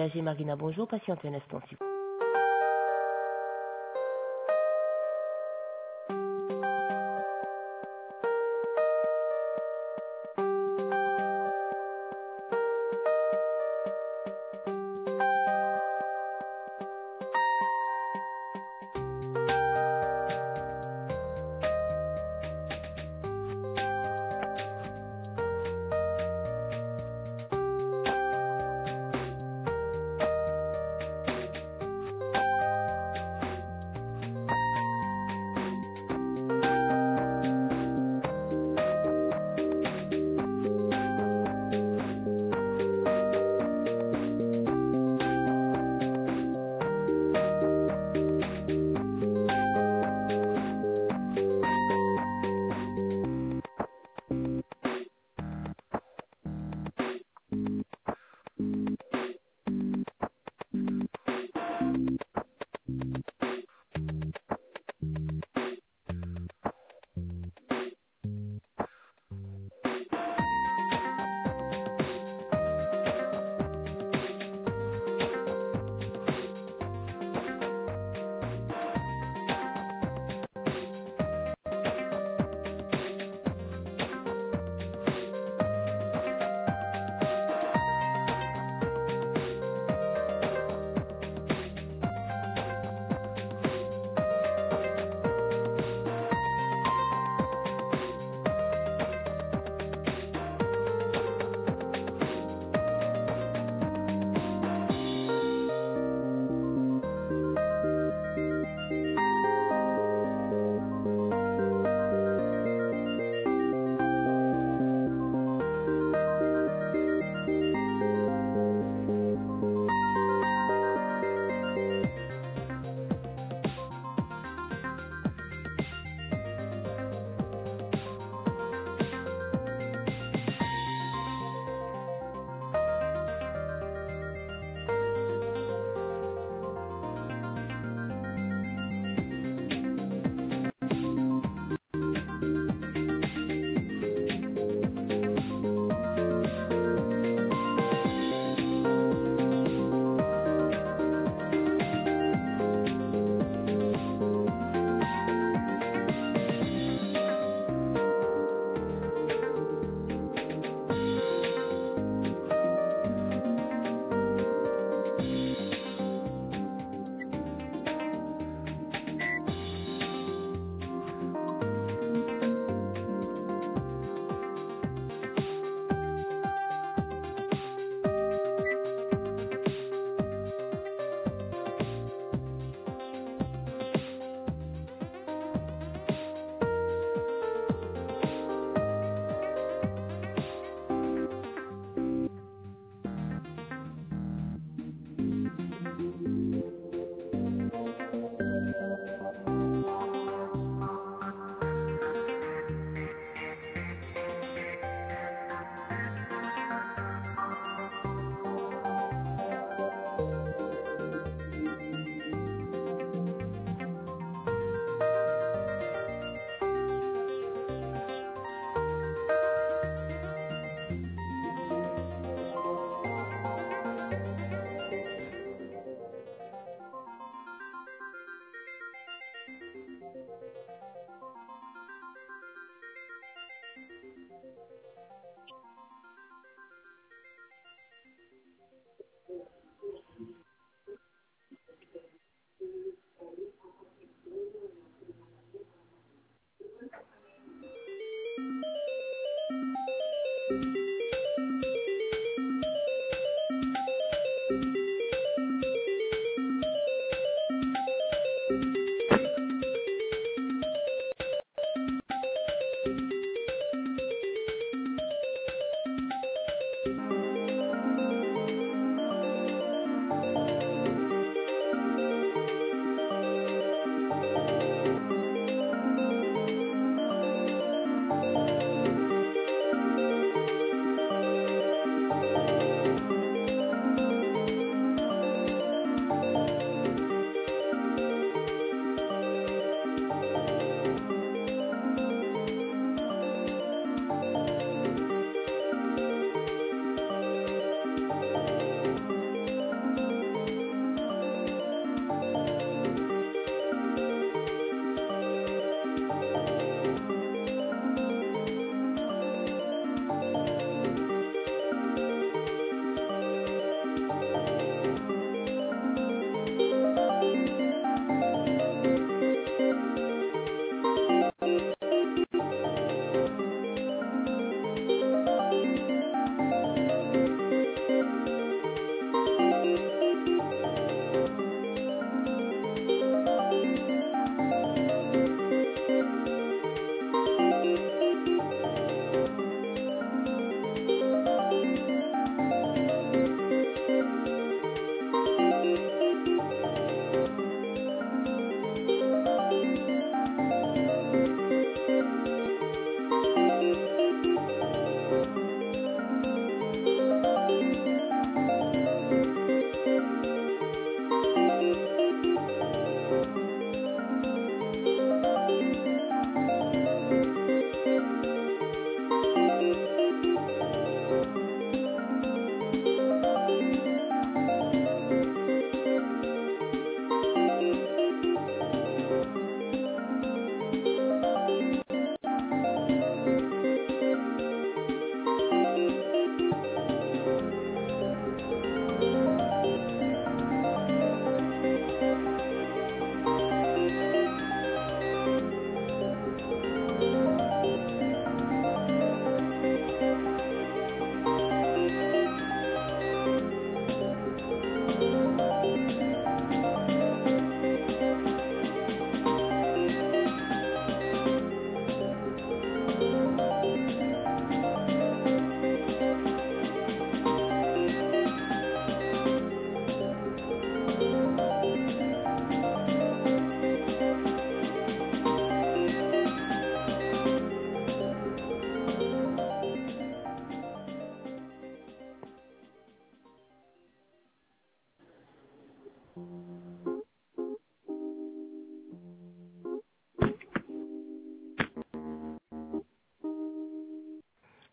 AG Marina, bonjour. Patientez un instant, s'il vous plaît.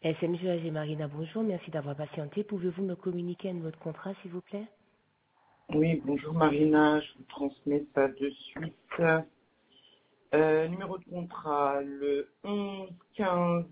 SMG AG Marina, bonjour, merci d'avoir patienté. Pouvez-vous me communiquer un numéro de contrat, s'il vous plaît? Oui, bonjour Marina, je vous transmets ça de suite. Numéro de contrat, le 11 15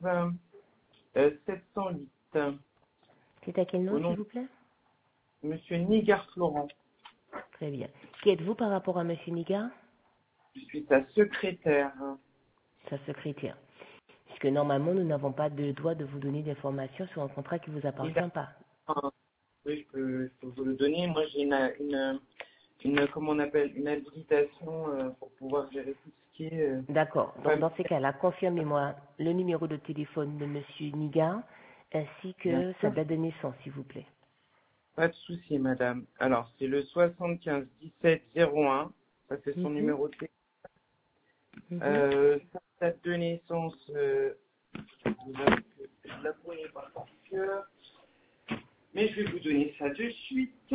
708. C'est à quel Au nom, nom s'il de vous plaît? Monsieur Nigar Florent. Très bien. Qui êtes-vous par rapport à Monsieur Niga? Je suis sa secrétaire. Sa secrétaire. Puisque normalement, nous n'avons pas de droit de vous donner des informations sur un contrat qui ne vous Il appartient pas. a, oui, je peux vous le donner. Moi, j'ai comment on appelle, une habilitation pour pouvoir gérer tout ce qui est D'accord. Donc, famille. dans ces cas-là, confirmez-moi le numéro de téléphone de Monsieur Niga ainsi Bien que sa sûr, date de naissance, s'il vous plaît. pas de souci, madame. Alors, c'est le 75 17 01. Ça, c'est son Mhm, numéro de téléphone. mhm. Sa date de naissance, vous avez que je la connais pas par cœur, mais je vais vous donner ça de suite.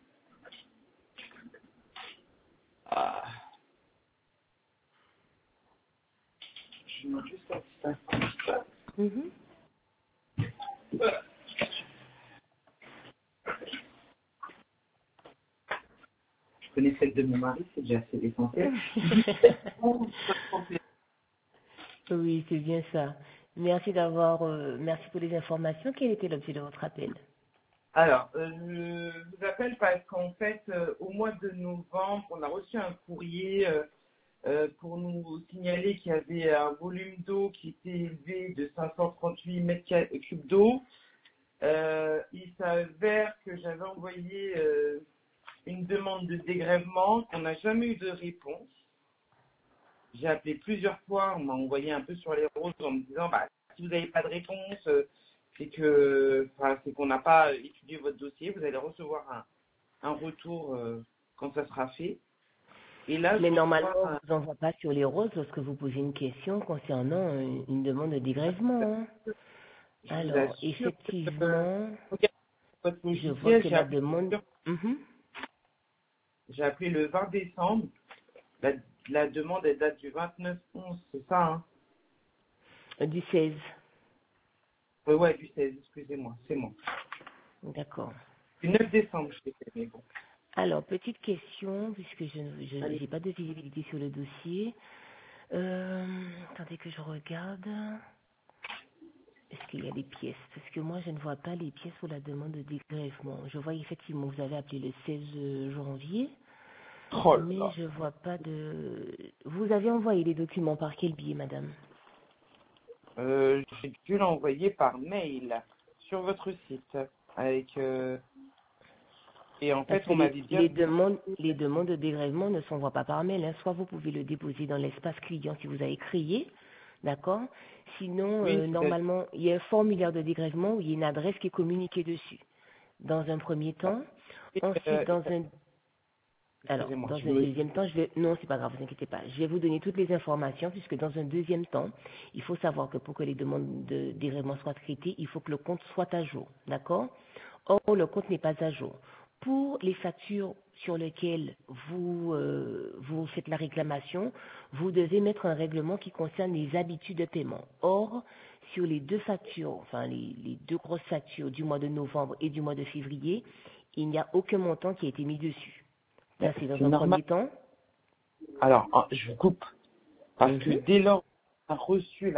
Ah, je demande juste un petit instant. Mhm. Je connais celle de mon mari, c'est déjà assez l'essentiel. Oui, c'est bien ça. Merci pour les informations. Quel était l'objet de votre appel? Alors, je vous appelle parce qu'en fait, au mois de novembre, on a reçu un courrier pour nous signaler qu'il y avait un volume d'eau qui était élevé de 538 mètres cubes d'eau. Il s'avère que j'avais envoyé une demande de dégrèvement, qu'on n'a jamais eu de réponse. J'ai appelé plusieurs fois, on m'a envoyé un peu sur les roses en me disant bah, si vous n'avez pas de réponse, c'est qu'on n'a pas étudié votre dossier, vous allez recevoir un retour quand ça sera fait. Et là, je Mais normalement, reçois on ne vous envoie pas sur les roses lorsque vous posez une question concernant une demande de dégrèvement, hein. je vous Alors, assure que effectivement, regardez votre je vois logiciel, que la demande Mhm. j'ai appelé le 20 décembre. La, la demande, elle date du 29/11, c'est ça, hein? Du 16. Ouais, du 16, excusez-moi, c'est moi. D'accord. Du 9 décembre, je l'ai fait, mais bon. Alors, petite question, puisque je Allez. n'ai pas de visibilité sur le dossier. Attendez que je regarde. Est-ce qu'il y a des pièces? Parce que moi, je ne vois pas les pièces pour la demande de dégrèvement. Je vois effectivement, vous avez appelé le 16 janvier, Oh là mais là. je vois pas de... Vous avez envoyé les documents par quel biais, madame? J'ai dû l'envoyer par mail sur votre site. Avec, et en Parce fait, que on m'avait bien... les demandes de dégrèvement ne s'envoient pas par mail, hein. Soit vous pouvez le déposer dans l'espace client si vous avez créé, d'accord? Sinon, Oui, normalement, il y a un formulaire de dégrèvement où il y a une adresse qui est communiquée dessus. Dans un premier temps. Ensuite, excusez-moi, dans je un me... deuxième temps, non, c'est pas grave, vous inquiétez pas. Je vais vous donner toutes les informations puisque dans un deuxième temps, il faut savoir que pour que les demandes de dégrèvement soient traitées, il faut que le compte soit à jour, d'accord? Or, le compte n'est pas à jour. Pour les factures sur lesquelles vous faites la réclamation, vous devez mettre un règlement qui concerne les habitudes de paiement. Or, sur les deux factures, enfin les deux grosses factures du mois de novembre et du mois de février, il n'y a aucun montant qui a été mis dessus. Ça, c'est dans C'est un normal. premier temps. Alors, je vous coupe. Parce que Mhm. dès lors qu'on a reçu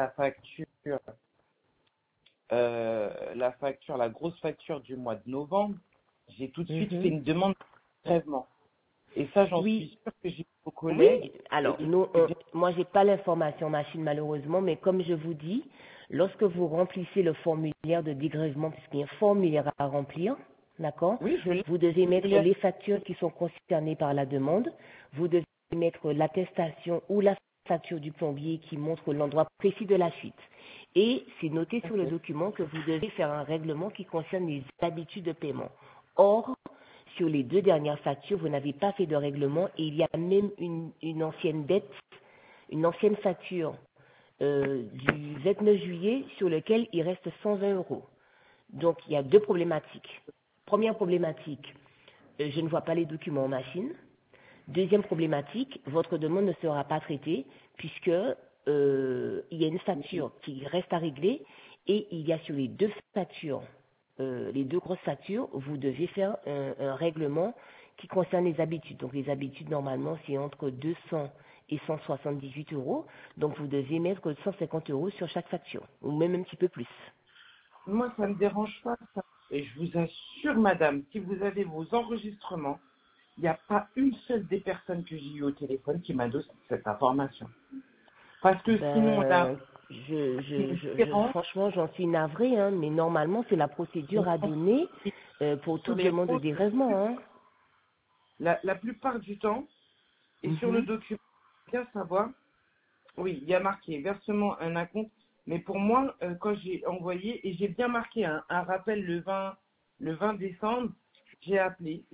la grosse facture du mois de novembre, j'ai tout de suite fait Mhm. une demande de prélèvement. Et ça, j'en Oui, suis sûr que j'ai vos oui. collègues. Alors, Et moi, j'ai pas l'information machine malheureusement, mais comme je vous dis, lorsque vous remplissez le formulaire de dégrèvement, puisqu'il y a un formulaire à remplir, d'accord, oui, vous devez je mettre l'ai. les factures qui sont concernées par la demande, vous devez mettre l'attestation ou la facture du plombier qui montre l'endroit précis de la fuite. Et c'est noté sur le document que vous devez faire un règlement qui concerne les habitudes de paiement. Or, sur les deux dernières factures, vous n'avez pas fait de règlement et il y a même une ancienne dette, une ancienne facture du 29 juillet sur lequel il reste 120 euros. Donc, il y a deux problématiques. Première problématique, je ne vois pas les documents en machine. Deuxième problématique, votre demande ne sera pas traitée puisque il y a une facture qui reste à régler Et il y a sur les deux factures, les deux grosses factures, vous devez faire un règlement qui concerne les habitudes. Donc les habitudes, normalement, c'est entre 200 et 178 euros. Donc vous devez mettre 150 euros sur chaque facture, ou même un petit peu plus. Moi, ça ne me dérange pas, ça. Et je vous assure, madame, si vous avez vos enregistrements, il n'y a pas une seule des personnes que j'ai eues au téléphone qui m'a donné cette information. Parce que sinon, là, Ben, franchement, j'en suis navrée, hein, mais normalement, c'est la procédure à donner pour sur toute les demande de rôles, dégrèvement. Hein. la plupart du temps, et sur le Mhm. document, bien savoir, oui, il y a marqué versement un acompte, mais pour moi, quand j'ai envoyé, et j'ai bien marqué un rappel le 20 décembre, j'ai appelé.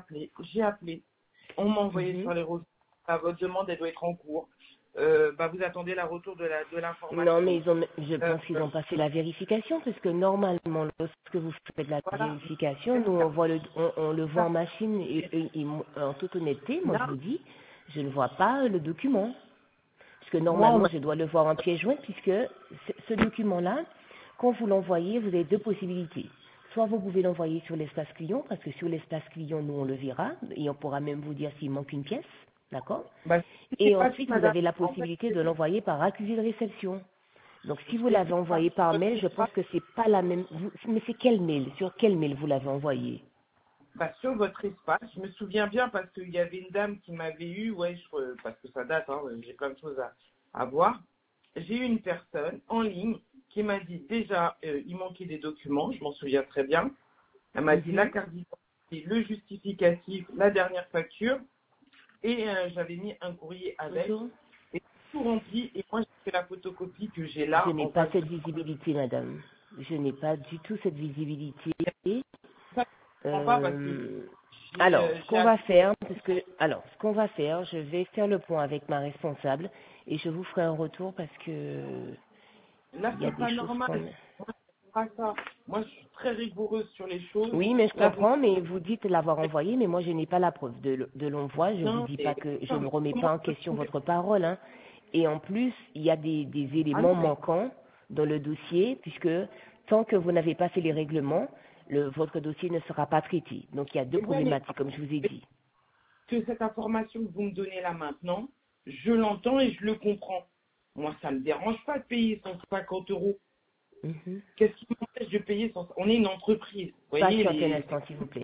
On m'a envoyé Mhm. sur les routes. Ah, votre demande, elle doit être en cours. Vous attendez la retour de Non, mais l'information. je Euh, pense qu'ils ont pas fait la vérification, parce que normalement, lorsque vous faites la voilà. vérification, nous, on le voit en machine, en toute honnêteté, moi, je Là, vous dis, je ne vois pas le document. Parce que moi, on normalement, m'a je dois le voir en pièce jointe, puisque ce document-là, quand vous l'envoyez, vous avez deux possibilités. Soit vous pouvez l'envoyer sur l'espace client, parce que sur l'espace client, nous, on le verra, et on pourra même vous dire s'il manque une pièce, d'accord? c'est Et pas dit, ensuite, vous madame. avez la En fait, possibilité de l'envoyer par accusé de réception. Donc, je si vous vous l'avez explique pas. envoyé par mail, je pense que c'est pas la même. Mais c'est quel mail? Sur quel mail vous l'avez envoyé? Sur votre espace, je me souviens bien parce qu'il y avait une dame qui m'avait eu, parce que ça date, hein, j'ai plein de choses à voir. J'ai eu une personne en ligne qui m'a dit déjà, il manquait des documents, je m'en souviens très bien. Elle m'a dit la Mhm. carte d'identité, le justificatif, la dernière facture, et j'avais mis un courrier avec, Photo? et tout rempli, et moi j'ai fait la photocopie que j'ai Je là n'ai en pas face de cette visibilité, madame. Je n'ai pas du tout cette visibilité. moi. Ça, je comprends pas parce que Euh, alors, ce j'ai qu'on va faire, ce qu'on va faire, je vais faire le point avec ma responsable et je vous ferai un retour parce que là, il y a c'est des pas choses normal. qu'on. Moi, c'est pas ça. Moi, je suis très rigoureuse sur les choses. Oui, mais je Là, vous comprends, mais vous dites l'avoir envoyé, mais moi je n'ai pas la preuve de l'envoi. Je vous non, dis mais, pas que je non, ne mais remets pas comment en vous question pouvez... votre parole, hein. Et en plus, il y a des Ah éléments non, mais manquants dans le dossier, puisque tant que vous n'avez pas fait les règlements, votre dossier ne sera pas traité. Donc il y a deux ouais, mais problématiques, comme je vous ai dit. que cette information que vous me donnez là maintenant, je l'entends et je le comprends. Moi, ça me dérange pas de payer 150 euros. Mhm. Qu'est-ce qui m'empêche de payer 150? On est une entreprise. Vous voyez, Patientez un instant, s'il vous plaît.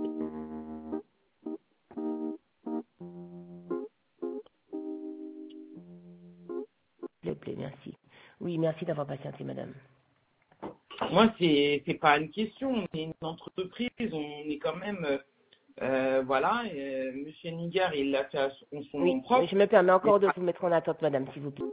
S'il vous plaît, merci. Oui, merci d'avoir patienté, madame. moi, c'est pas une question. On est une entreprise. On est quand même... voilà, Monsieur Nigar, il l'a fait à son Oui, nom propre. je me permets Mais encore de vous mettre en attente, madame, s'il vous plaît.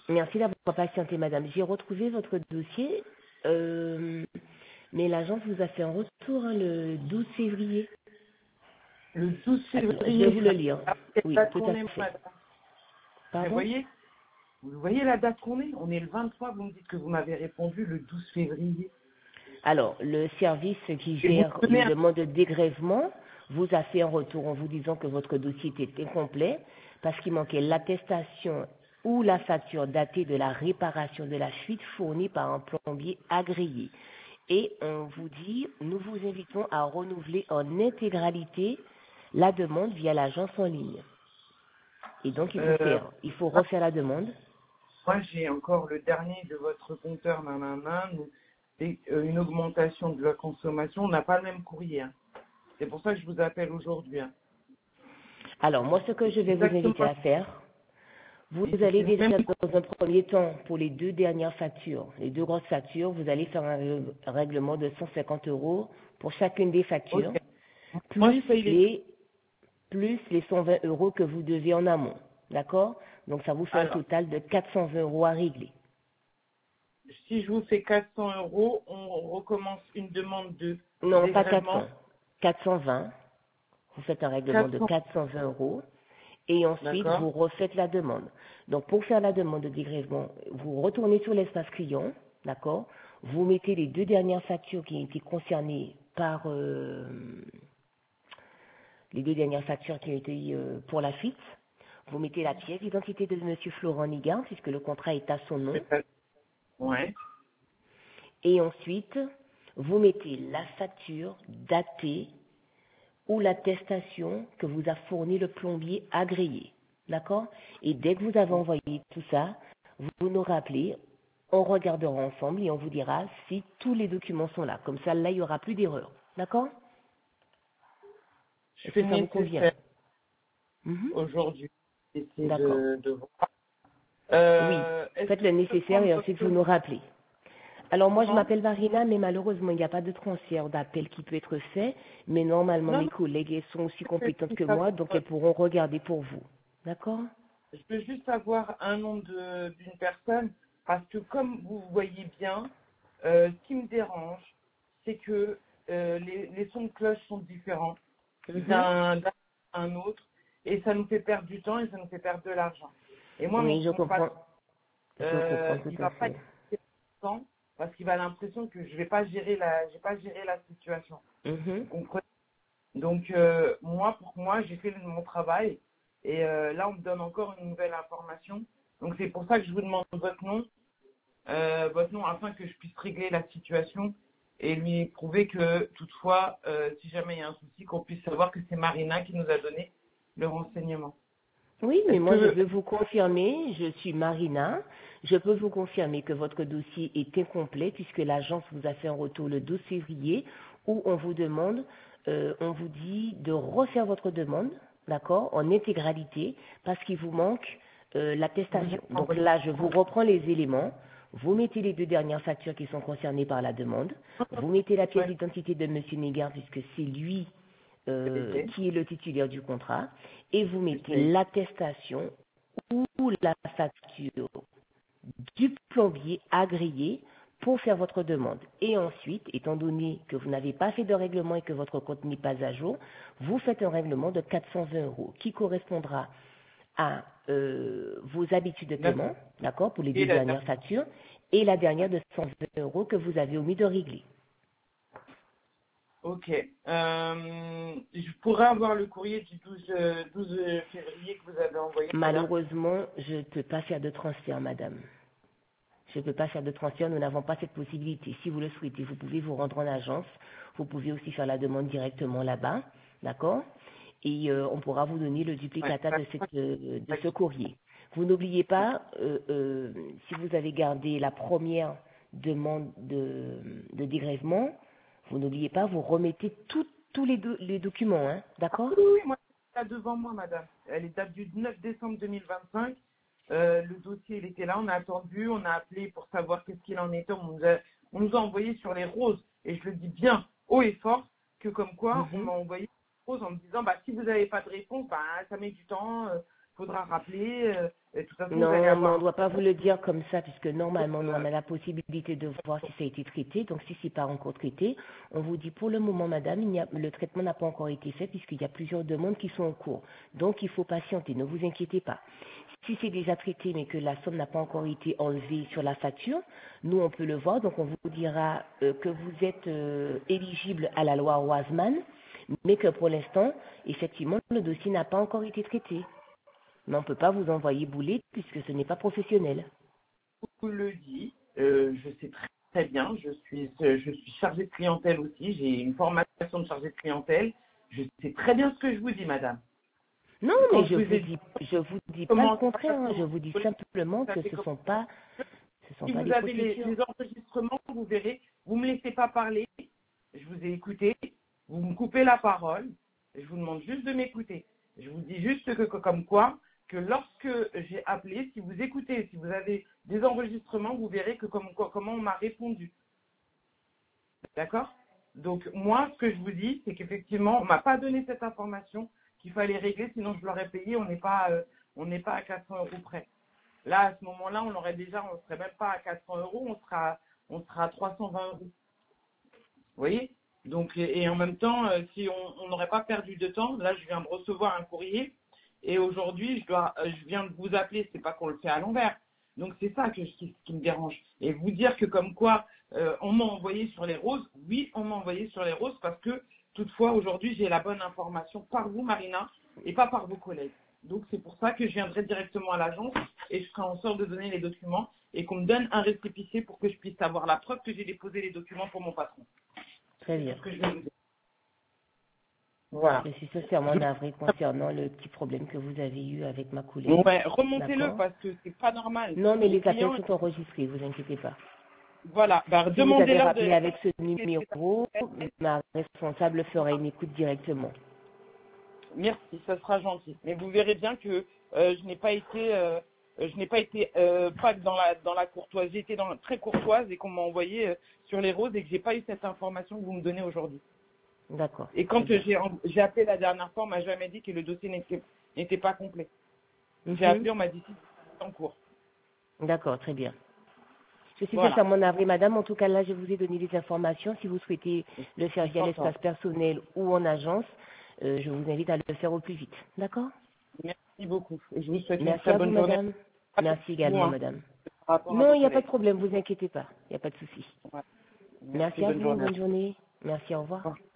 Merci d'avoir patienté, madame. J'ai retrouvé votre dossier, mais l'agence vous a fait un retour le 12 février. Le 12 Alors, je février. vais vous le lire. Oui, Date tout qu'on à est, fait. madame. Pardon? Vous voyez la date qu'on est? On est le 23, vous me dites que vous m'avez répondu le 12 février. Alors, le service qui Et vous gère tenez les demandes de dégrèvement vous a fait un retour en vous disant que votre dossier était incomplet parce qu'il manquait l'attestation ou la facture datée de la réparation de la fuite fournie par un plombier agréé. Et on vous dit, nous vous invitons à renouveler en intégralité la demande via l'agence en ligne. Et donc, il faut refaire la demande. Moi, j'ai encore le dernier de votre compteur, et une augmentation de la consommation. On n'a pas le même courrier. Hein. C'est pour ça que je vous appelle aujourd'hui. Hein. Alors, moi, ce que je vais vous inviter à faire, vous Et allez c'est déjà, même... dans un premier temps, pour les 2 dernières factures, les 2 grosses factures, vous allez faire un règlement de 150 € pour chacune des factures, Ok. Moi, je plus paye les... les 120 € que vous devez en amont. D'accord? Donc, ça vous fait un Alors, total de 420 € à régler. si je vous fais 400 €, on recommence une demande de Non, pas 400. dégrèvement. 420. Vous faites un règlement de 400, 420 € et ensuite d'accord. vous refaites la demande. Donc pour faire la demande de dégrèvement, vous retournez sur l'espace client, d'accord? Vous mettez les 2 dernières factures qui ont été concernées par les 2 dernières factures qui ont été pour la fuite. Vous mettez la pièce d'identité de Monsieur Florent Nigard puisque le contrat est à son nom. Ouais. Et ensuite, vous mettez la facture datée ou l'attestation que vous a fourni le plombier agréé. D'accord? Et dès que vous avez envoyé tout ça, vous nous rappelez, on regardera ensemble et on vous dira si tous les documents sont là. Comme ça, là, il n'y aura plus d'erreur. D'accord? Je Est-ce fais que ça vous convient? nécessaire aujourd'hui. Essayer D'accord. de voir. Oui, Est-ce faites que le je peux nécessaire prendre et ensuite vous votre... nous rappelez. Alors moi je Comment? m'appelle Marina, mais malheureusement il n'y a pas de transfert d'appel qui peut être fait, mais normalement Non, mes non, collègues elles sont aussi je veux compétentes juste que moi, donc elles savoir, pourront regarder pour vous. D'accord? je veux juste avoir un nom d'une personne, parce que comme vous voyez bien, ce qui me dérange, c'est que les sons de cloche sont différents Mhm. d'un à un autre, et ça nous fait perdre du temps et ça nous fait perdre de l'argent. Et moi, Oui, je mon patron, comprends. Je comprends il tout à va pas fait. être content parce qu'il va l'impression que je vais pas gérer la situation. Mhm. Vous comprenez? Donc, pour moi, j'ai fait mon travail. Et là, on me donne encore une nouvelle information. Donc, c'est pour ça que je vous demande votre nom, afin que je puisse régler la situation et lui prouver que, toutefois, si jamais il y a un souci, qu'on puisse savoir que c'est Marina qui nous a donné le renseignement. Oui, mais Est-ce moi je que... peux vous confirmer, je suis Marina, je peux vous confirmer que votre dossier est incomplet puisque l'agence vous a fait un retour le 12 février où on vous demande, on vous dit de refaire votre demande, d'accord, en intégralité parce qu'il vous manque l'attestation. Donc là, je vous reprends les éléments. Vous mettez les 2 dernières factures qui sont concernées par la demande. Vous mettez la pièce Ouais, d'identité de Monsieur Négard puisque c'est lui ok. qui est le titulaire du contrat, et vous mettez Ok. l'attestation ou la facture du plombier agréé pour faire votre demande. Et ensuite, étant donné que vous n'avez pas fait de règlement et que votre compte n'est pas à jour, vous faites un règlement de 420 € qui correspondra à vos habitudes de D'accord. paiement, d'accord, pour les Et 2 la dernières factures, et la dernière de 120 € que vous avez omis de régler. Ok. Je pourrais avoir le courrier du 12 février que vous avez envoyé, madame. Malheureusement, je ne peux pas faire de transfert, madame. Je ne peux pas faire de transfert, nous n'avons pas cette possibilité. Si vous le souhaitez, vous pouvez vous rendre en agence. Vous pouvez aussi faire la demande directement là-bas, d'accord? Et on pourra vous donner le Ouais. duplicata de ce courrier. Vous n'oubliez pas, si vous avez gardé la première demande de dégrèvement, vous n'oubliez pas, vous remettez tous les documents, hein, d'accord? Oui, oui, moi, c'est là devant moi, madame. Elle est date du 9 décembre 2025. Le dossier, il était là, on a attendu, on a appelé pour savoir qu'est-ce qu'il en était. On nous a envoyé sur les roses. Et je le dis bien haut et fort que comme quoi, on Mhm. m'a envoyé des roses en me disant, bah, si vous n'avez pas de réponse, bah, ça met du temps, faudra rappeler. De toute façon, vous Non, allez mais on avoir... ne doit pas vous le dire comme ça, puisque normalement, nous, on a la possibilité de voir si ça a été traité. Donc, si c'est pas encore traité, on vous dit pour le moment, madame, le traitement n'a pas encore été fait, puisqu'il y a plusieurs demandes qui sont en cours. Donc, il faut patienter, ne vous inquiétez pas. Si c'est déjà traité, mais que la somme n'a pas encore été enlevée sur la facture, nous, on peut le voir. Donc, on vous dira que vous êtes éligible à la loi Oisman, mais que pour l'instant, effectivement, le dossier n'a pas encore été traité. Mais on ne peut pas vous envoyer bouler puisque ce n'est pas professionnel. Vous le dit, je sais très, très bien, je suis chargée de clientèle aussi, j'ai une formation de chargée de clientèle, je sais très bien ce que je vous dis, madame. Non, Quand mais je vous ai dit je vous dis pas le comment ça contraire. se Je vous dis simplement que ce sont pas si des vous avez procédures. les enregistrements, vous verrez, vous ne me laissez pas parler, je vous ai écouté, vous me coupez la parole, je vous demande juste de m'écouter. Je vous dis juste que comme quoi, que lorsque j'ai appelé, si vous écoutez, si vous avez des enregistrements, vous verrez que comment on m'a répondu. D'accord? Donc moi, ce que je vous dis, c'est qu'effectivement, on m'a pas donné cette information qu'il fallait régler, sinon je l'aurais payé, on n'est pas à 400 euros près. Là, à ce moment-là, on serait même pas à 400 euros, on sera à 320 euros. Vous voyez? Donc, et en même temps, si on n'aurait pas perdu de temps, là, je viens de recevoir un courrier et aujourd'hui, je viens de vous appeler, c'est pas qu'on le fait à l'envers. Donc, c'est ça qui me dérange. Et vous dire que comme quoi, on m'a envoyé sur les roses, oui, on m'a envoyé sur les roses parce que, toutefois, aujourd'hui, j'ai la bonne information par vous, Marina, et pas par vos collègues. Donc, c'est pour ça que je viendrai directement à l'agence et je ferai en sorte de donner les documents et qu'on me donne un récépissé pour que je puisse avoir la preuve que j'ai déposé les documents pour mon patron. Très bien. C'est ce que je vais vous dire. Voilà. Je suis sincèrement navrée concernant le petit problème que vous avez eu avec ma collègue. Ouais, remontez-le D'accord? parce que c'est pas normal. Non, mais Les les appels clients, sont enregistrés, vous inquiétez pas. voilà, bah, Si vous avez demandez-leur rappelé de... avec ce numéro, ma responsable fera une écoute directement. Merci, ça sera gentil. Mais vous verrez bien que je n'ai pas été, pas dans la courtoisie, j'ai été très courtoise et qu'on m'a envoyé sur les roses et que j'ai pas eu cette information que vous me donnez aujourd'hui. D'accord. Et quand Très bien. j'ai appelé la dernière fois, on m'a jamais dit que le dossier n'était pas complet. J'ai Mhm. appelé, on m'a dit si c'est en cours. D'accord, très bien. Je suis Voilà. sincèrement navrée, madame. En tout cas, là, je vous ai donné des informations. Si vous souhaitez le faire via l'espace personnel ou en agence, je vous invite à le faire au plus vite. D'accord? Merci beaucoup. Et je vous souhaite une Merci très à vous, bonne journée. madame. Pas que Merci vous, également, hein, madame. par rapport à Non, vos il n'y a pas de collègues. problème, vous inquiétez pas. Il n'y a pas de souci. Ouais. Merci Merci, à bonne vous, journée. bonne journée. Merci, au revoir. Au revoir.